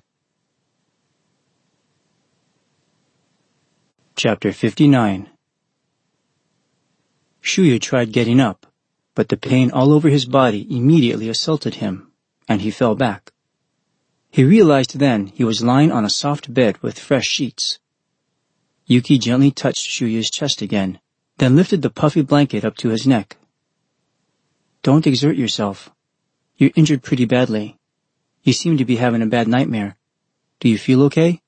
Chapter 59. Shuya tried getting up, but the pain all over his body immediately assaulted him, and he fell back. He realized then he was lying on a soft bed with fresh sheets. Yuki gently touched Shuya's chest again, then lifted the puffy blanket up to his neck. "Don't exert yourself. You're injured pretty badly. You seem to be having a bad nightmare. Do you feel okay?"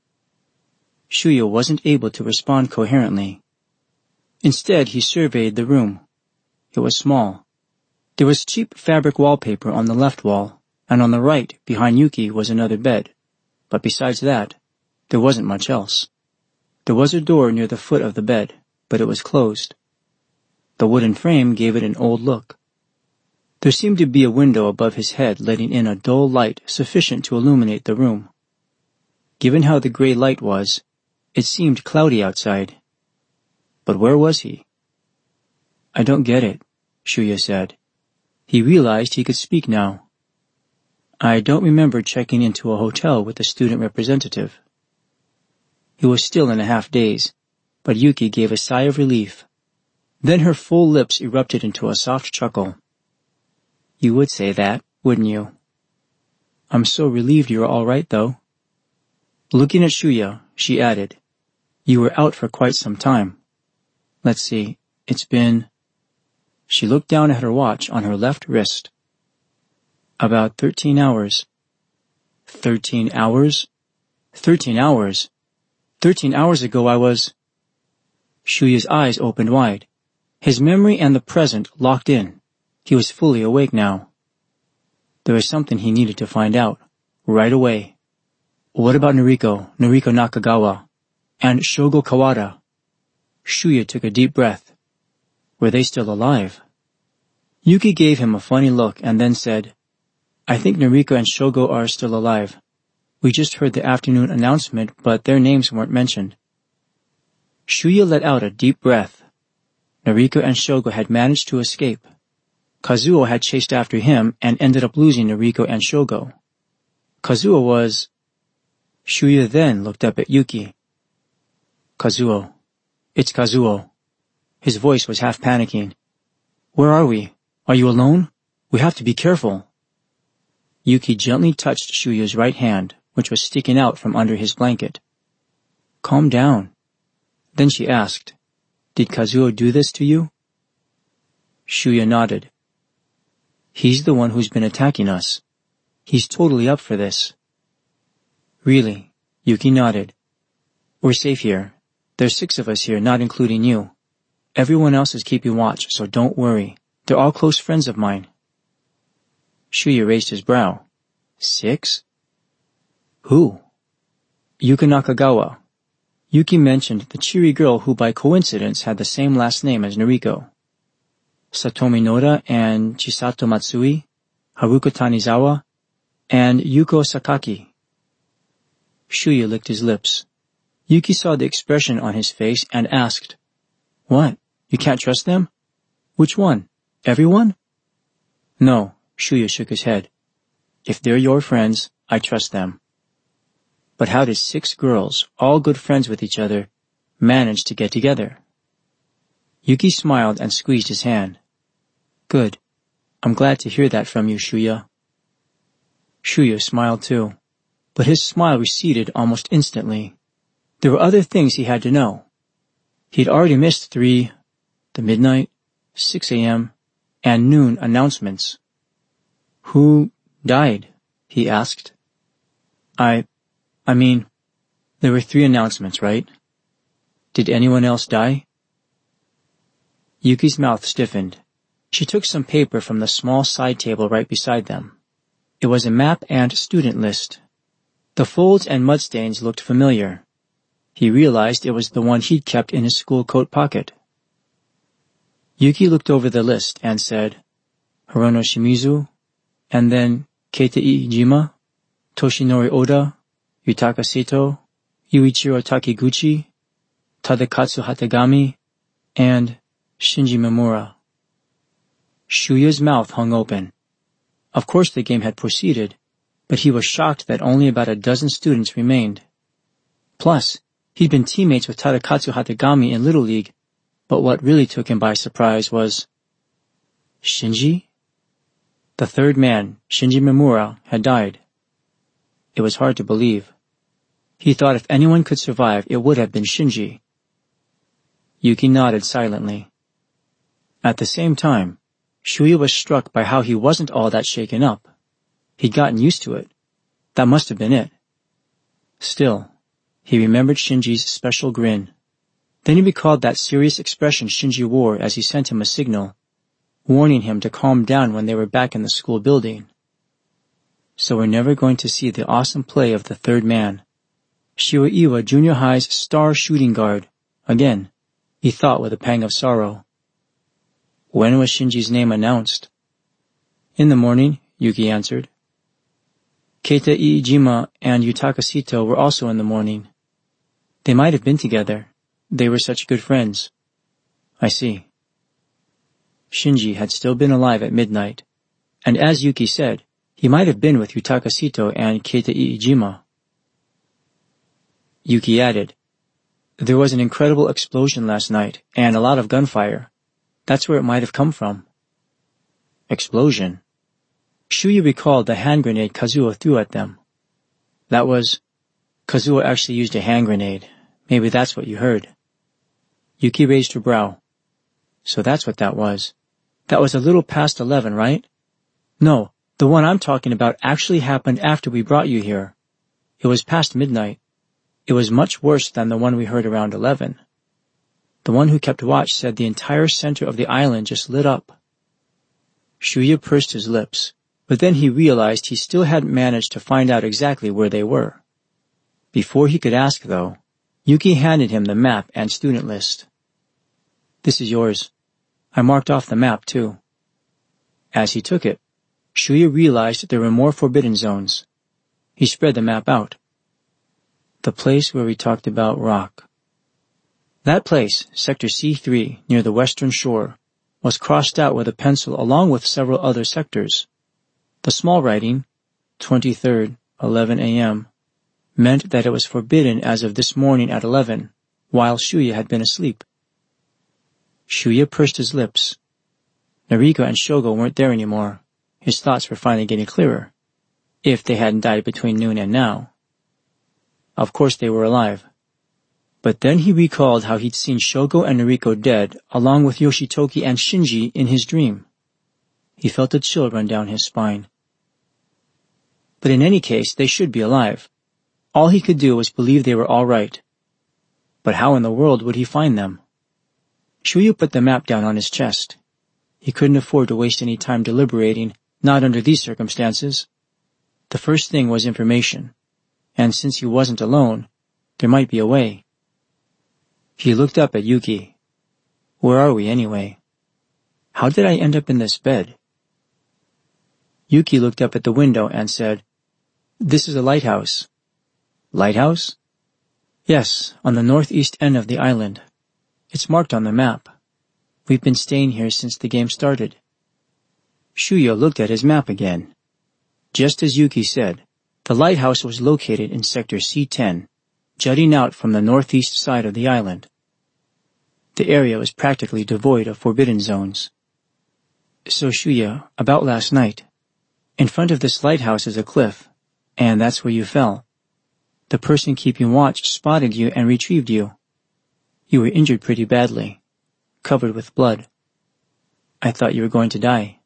Shuya wasn't able to respond coherently. Instead, he surveyed the room. It was small. There was cheap fabric wallpaper on the left wall, and on the right, behind Yuki, was another bed. But besides that, there wasn't much else. There was a door near the foot of the bed, but it was closed. The wooden frame gave it an old look. There seemed to be a window above his head letting in a dull light sufficient to illuminate the room. Given how the gray light was, it seemed cloudy outside. But where was he? "I don't get it," Shuya said. He realized he could speak now. "I don't remember checking into a hotel with the student representative." He was still in a half-daze, but Yuki gave a sigh of relief. Then her full lips erupted into a soft chuckle. "You would say that, wouldn't you?" "I'm so relieved you're all right, though." Looking at Shuya, she added, "You were out for quite some time. Let's see, it's been—" She looked down at her watch on her left wrist. "About 13 hours. 13 hours? 13 hours? 13 hours ago I was—" Shuya's eyes opened wide. His memory and the present locked in. He was fully awake now. There was something he needed to find out, right away. What about Noriko Nakagawa, and Shogo Kawada? Shuya took a deep breath. Were they still alive? Yuki gave him a funny look and then said, "I think Noriko and Shogo are still alive. We just heard the afternoon announcement, but their names weren't mentioned." Shuya let out a deep breath. Noriko and Shogo had managed to escape. Kazuo had chased after him and ended up losing Noriko and Shogo. Kazuo was... Shuya then looked up at Yuki. "Kazuo. It's Kazuo." His voice was half panicking. "Where are we? Are you alone? We have to be careful." Yuki gently touched Shuya's right hand, which was sticking out from under his blanket. "Calm down." Then she asked, "Did Kazuo do this to you?" Shuya nodded. "He's the one who's been attacking us. He's totally up for this." "Really?" Yuki nodded. "We're safe here. There's 6 of us here, not including you. Everyone else is keeping watch, so don't worry. They're all close friends of mine." Shuya raised his brow. 6? Who? Yuka Nakagawa. Yuki mentioned the cheery girl who by coincidence had the same last name as Noriko. Satomi Noda and Chisato Matsui, Haruka Tanizawa, and Yuko Sakaki. Shuya licked his lips. Yuki saw the expression on his face and asked, "What? You can't trust them? Which one? Everyone?" "No," Shuya shook his head. "If they're your friends, I trust them." But how did 6 girls, all good friends with each other, manage to get together? Yuki smiled and squeezed his hand. "Good. I'm glad to hear that from you, Shuya." Shuya smiled too, but his smile receded almost instantly. There were other things he had to know. He'd already missed 3, the midnight, 6 a.m., and noon announcements. "Who died?" he asked. I mean, there were 3 announcements, right? Did anyone else die?" Yuki's mouth stiffened. She took some paper from the small side table right beside them. It was a map and student list. The folds and mudstains looked familiar. He realized it was the one he'd kept in his school coat pocket. Yuki looked over the list and said, "Hirono Shimizu, and then Keita Iijima, Toshinori Oda, Yutaka Sato, Yuichiro Takiguchi, Tadakatsu Hatagami, and Shinji Mamura." Shuya's mouth hung open. Of course the game had proceeded, but he was shocked that only about a dozen students remained. Plus, he'd been teammates with Tadakatsu Hatagami in Little League, but what really took him by surprise was Shinji? The third man, Shinji Mamura, had died. It was hard to believe. He thought if anyone could survive, it would have been Shinji. Yuki nodded silently. At the same time, Shuya was struck by how he wasn't all that shaken up. He'd gotten used to it. That must have been it. Still, he remembered Shinji's special grin. Then he recalled that serious expression Shinji wore as he sent him a signal, warning him to calm down when they were back in the school building. So we're never going to see the awesome play of the third man, Shiraiwa Junior High's star shooting guard, again, he thought with a pang of sorrow. When was Shinji's name announced? "In the morning," Yuki answered. Keita Iijima and Yutaka Sato were also in the morning. They might have been together. They were such good friends. I see. Shinji had still been alive at midnight, and as Yuki said, he might have been with Yutaka Sato and Keita Iijima. Yuki added, "There was an incredible explosion last night, and a lot of gunfire. That's where it might have come from." Explosion? Shuya recalled the hand grenade Kazuo threw at them. Kazuo actually used a hand grenade. Maybe that's what you heard. Yuki raised her brow. So that's what that was. That was a little past 11, right? No, the one I'm talking about actually happened after we brought you here. It was past midnight. It was much worse than the one we heard around 11. The one who kept watch said the entire center of the island just lit up. Shuya pursed his lips, but then he realized he still hadn't managed to find out exactly where they were. Before he could ask, though, Yuki handed him the map and student list. "This is yours. I marked off the map, too." As he took it, Shuya realized there were more forbidden zones. He spread the map out. The place where we talked about rock. That place, Sector C3, near the western shore, was crossed out with a pencil along with several other sectors. The small writing, 23rd, 11 a.m., meant that it was forbidden as of this morning at 11, while Shuya had been asleep. Shuya pursed his lips. Nariko and Shogo weren't there anymore. His thoughts were finally getting clearer. If they hadn't died between noon and now. Of course they were alive. But then he recalled how he'd seen Shogo and Nariko dead, along with Yoshitoki and Shinji in his dream. He felt a chill run down his spine. But in any case, they should be alive. All he could do was believe they were all right. But how in the world would he find them? Shuya put the map down on his chest. He couldn't afford to waste any time deliberating, not under these circumstances. The first thing was information. And since he wasn't alone, there might be a way. He looked up at Yuki. Where are we anyway? How did I end up in this bed? Yuki looked up at the window and said, "This is a lighthouse." "Lighthouse?" "Yes, on the northeast end of the island. It's marked on the map. We've been staying here since the game started." Shuya looked at his map again. Just as Yuki said, the lighthouse was located in Sector C10, jutting out from the northeast side of the island. The area was practically devoid of forbidden zones. "So Shuya, about last night, in front of this lighthouse is a cliff, and that's where you fell. The person keeping watch spotted you and retrieved you. You were injured pretty badly, covered with blood. I thought you were going to die."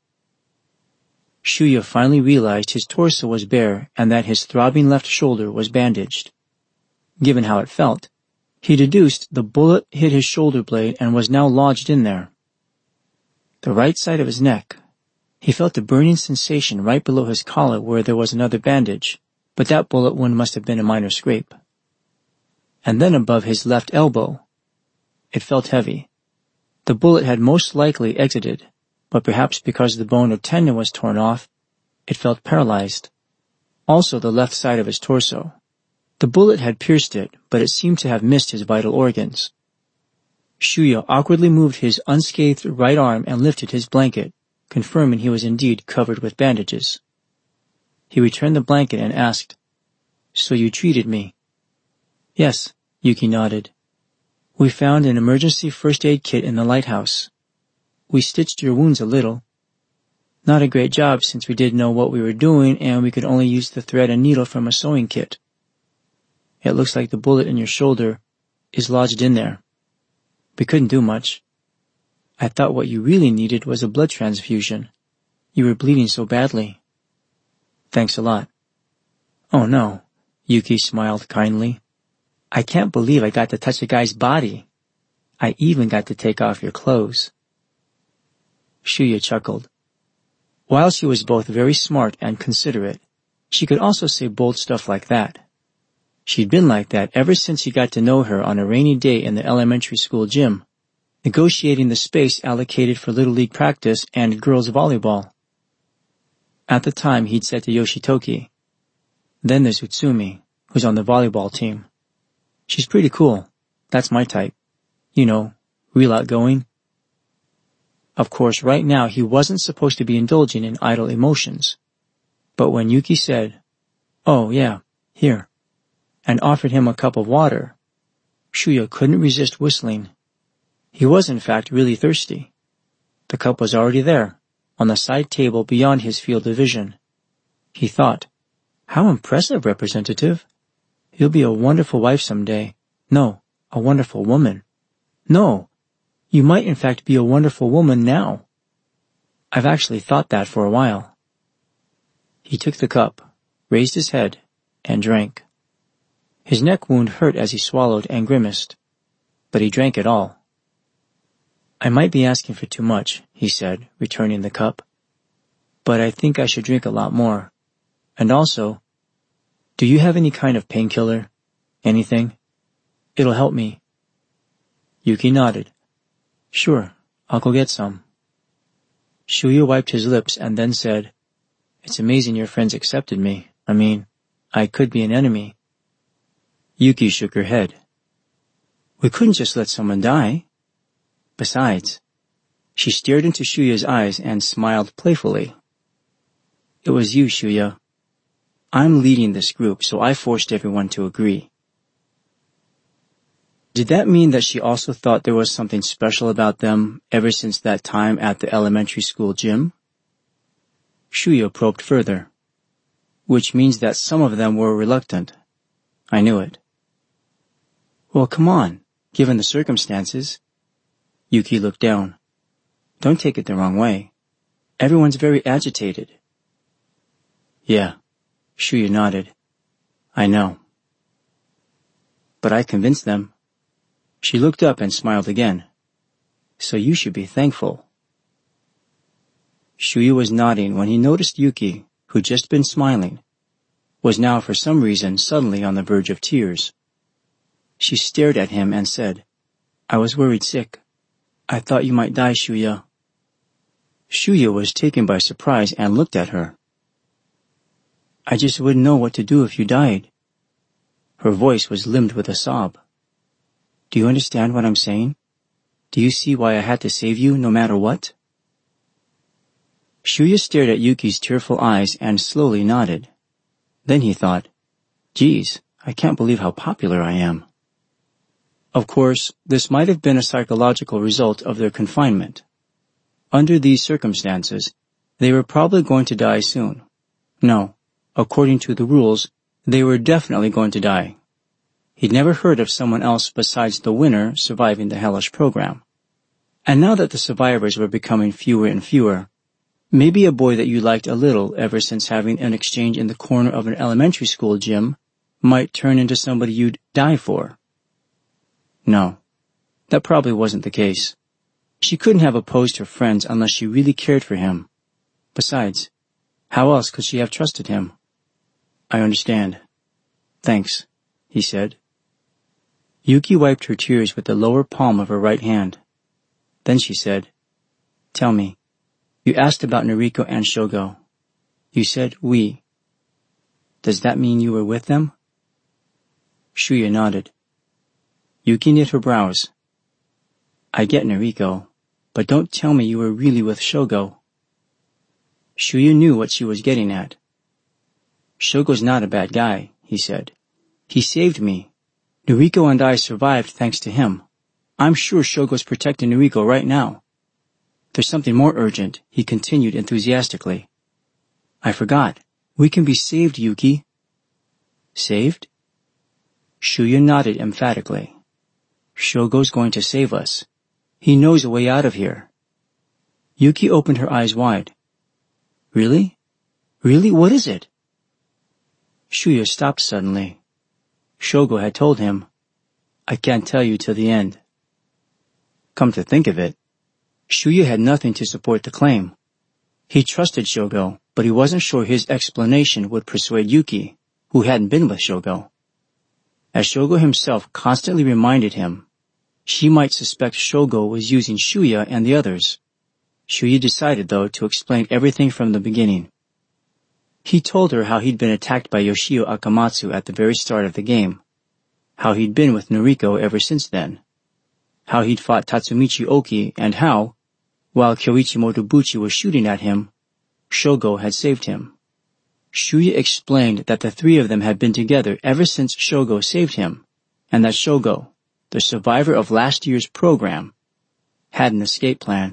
Shuya finally realized his torso was bare and that his throbbing left shoulder was bandaged. Given how it felt, he deduced the bullet hit his shoulder blade and was now lodged in there. The right side of his neck. He felt a burning sensation right below his collar where there was another bandage, but that bullet wound must have been a minor scrape. And then above his left elbow. It felt heavy. The bullet had most likely exited, but perhaps because the bone or tendon was torn off, it felt paralyzed. Also the left side of his torso. The bullet had pierced it, but it seemed to have missed his vital organs. Shuya awkwardly moved his unscathed right arm and lifted his blanket, confirming he was indeed covered with bandages. He returned the blanket and asked, "So you treated me?" "Yes," Yuki nodded. "We found an emergency first aid kit in the lighthouse. We stitched your wounds a little. Not a great job since we didn't know what we were doing and we could only use the thread and needle from a sewing kit. It looks like the bullet in your shoulder is lodged in there. We couldn't do much. I thought what you really needed was a blood transfusion. You were bleeding so badly." "Thanks a lot." "Oh no," Yuki smiled kindly. "I can't believe I got to touch a guy's body. I even got to take off your clothes." Shuya chuckled. While she was both very smart and considerate, she could also say bold stuff like that. She'd been like that ever since he got to know her on a rainy day in the elementary school gym, negotiating the space allocated for Little League practice and girls' volleyball. At the time, he'd said to Yoshitoki, "Then there's Utsumi, who's on the volleyball team. She's pretty cool. That's my type. You know, real outgoing." Of course, right now he wasn't supposed to be indulging in idle emotions. But when Yuki said, "Oh yeah, here," and offered him a cup of water, Shuya couldn't resist whistling. He was in fact really thirsty. The cup was already there, on the side table beyond his field of vision. He thought, "How impressive, Representative. You'll be a wonderful wife someday. No, a wonderful woman. No, you might in fact be a wonderful woman now. I've actually thought that for a while." He took the cup, raised his head, and drank. His neck wound hurt as he swallowed and grimaced, but he drank it all. "I might be asking for too much," he said, returning the cup, "but I think I should drink a lot more. And also, do you have any kind of painkiller? Anything? It'll help me." Yuki nodded. "Sure, I'll go get some." Shuya wiped his lips and then said, "It's amazing your friends accepted me. I mean, I could be an enemy." Yuki shook her head. "We couldn't just let someone die. Besides," she stared into Shuya's eyes and smiled playfully. "It was you, Shuya. I'm leading this group, so I forced everyone to agree." Did that mean that she also thought there was something special about them ever since that time at the elementary school gym? Shuya probed further. "Which means that some of them were reluctant." "I knew it." "Well, come on, given the circumstances." Yuki looked down. "Don't take it the wrong way. Everyone's very agitated." "Yeah," Shuya nodded. "I know. But I convinced them." She looked up and smiled again. "So you should be thankful." Shuya was nodding when he noticed Yuki, who'd just been smiling, was now for some reason suddenly on the verge of tears. She stared at him and said, "I was worried sick. I thought you might die, Shuya." Shuya was taken by surprise and looked at her. I just wouldn't know what to do if you died. Her voice was limned with a sob. Do you understand what I'm saying? Do you see why I had to save you no matter what? Shuya stared at Yuki's tearful eyes and slowly nodded. Then he thought, geez, I can't believe how popular I am. Of course, this might have been a psychological result of their confinement. Under these circumstances, they were probably going to die soon. No, according to the rules, they were definitely going to die. He'd never heard of someone else besides the winner surviving the hellish program. And now that the survivors were becoming fewer and fewer, maybe a boy that you liked a little ever since having an exchange in the corner of an elementary school gym might turn into somebody you'd die for. No, that probably wasn't the case. She couldn't have opposed her friends unless she really cared for him. Besides, how else could she have trusted him? I understand. Thanks, he said. Yuki wiped her tears with the lower palm of her right hand. Then she said, Tell me, you asked about Noriko and Shogo. You said we. Does that mean you were with them? Shuya nodded. Yuki knit her brows. I get Noriko, but don't tell me you were really with Shogo. Shuya knew what she was getting at. Shogo's not a bad guy, he said. He saved me. Noriko and I survived thanks to him. I'm sure Shogo's protecting Noriko right now. There's something more urgent, he continued enthusiastically. I forgot. We can be saved, Yuki. Saved? Shuya nodded emphatically. Shogo's going to save us. He knows a way out of here. Yuki opened her eyes wide. Really? Really? What is it? Shuya stopped suddenly. Shogo had told him, I can't tell you till the end. Come to think of it, Shuya had nothing to support the claim. He trusted Shogo, but he wasn't sure his explanation would persuade Yuki, who hadn't been with Shogo. As Shogo himself constantly reminded him, she might suspect Shogo was using Shuya and the others. Shuya decided, though, to explain everything from the beginning. He told her how he'd been attacked by Yoshio Akamatsu at the very start of the game, how he'd been with Noriko ever since then, how he'd fought Tatsumichi Oki, and how, while Kyoichi Motobuchi was shooting at him, Shogo had saved him. Shuya explained that the three of them had been together ever since Shogo saved him, and that Shogo, the survivor of last year's program, had an escape plan.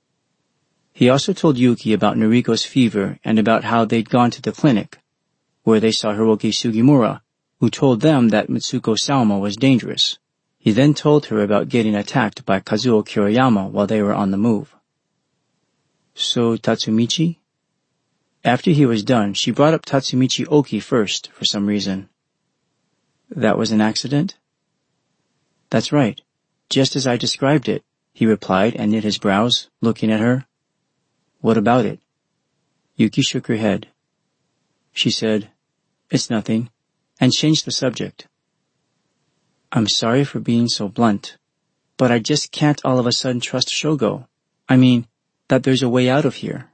He also told Yuki about Noriko's fever and about how they'd gone to the clinic, where they saw Hiroki Sugimura, who told them that Mitsuko Saoma was dangerous. He then told her about getting attacked by Kazuo Kiriyama while they were on the move. So Tatsumichi? After he was done, she brought up Tatsumichi Oki first for some reason. That was an accident? That's right, just as I described it, he replied and knit his brows, looking at her. What about it? Yuki shook her head. She said, It's nothing, and changed the subject. I'm sorry for being so blunt, but I just can't all of a sudden trust Shogo. I mean, that there's a way out of here.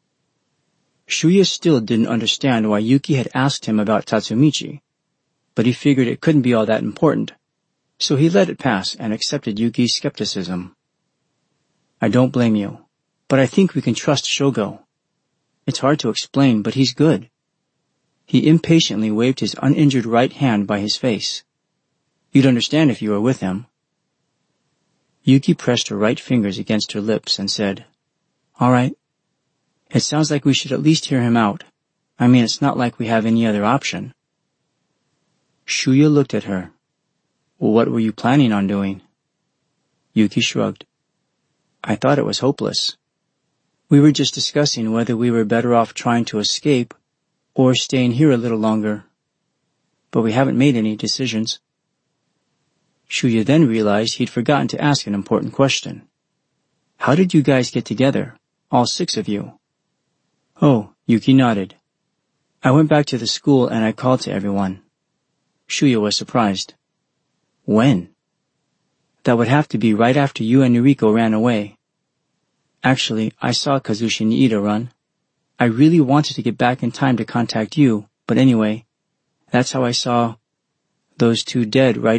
Shuya still didn't understand why Yuki had asked him about Tatsumichi, but he figured it couldn't be all that important, so he let it pass and accepted Yuki's skepticism. I don't blame you, but I think we can trust Shogo. It's hard to explain, but he's good. He impatiently waved his uninjured right hand by his face. You'd understand if you were with him. Yuki pressed her right fingers against her lips and said, All right. It sounds like we should at least hear him out. I mean, it's not like we have any other option. Shuya looked at her. What were you planning on doing? Yuki shrugged. I thought it was hopeless. We were just discussing whether we were better off trying to escape or staying here a little longer. But we haven't made any decisions. Shuya then realized he'd forgotten to ask an important question. How did you guys get together, all 6 of you? Oh, Yuki nodded. I went back to the school and I called to everyone. Shuya was surprised. When? That would have to be right after you and Noriko ran away. Actually, I saw Kazushi Niida run. I really wanted to get back in time to contact you, But anyway, that's how I saw those two dead right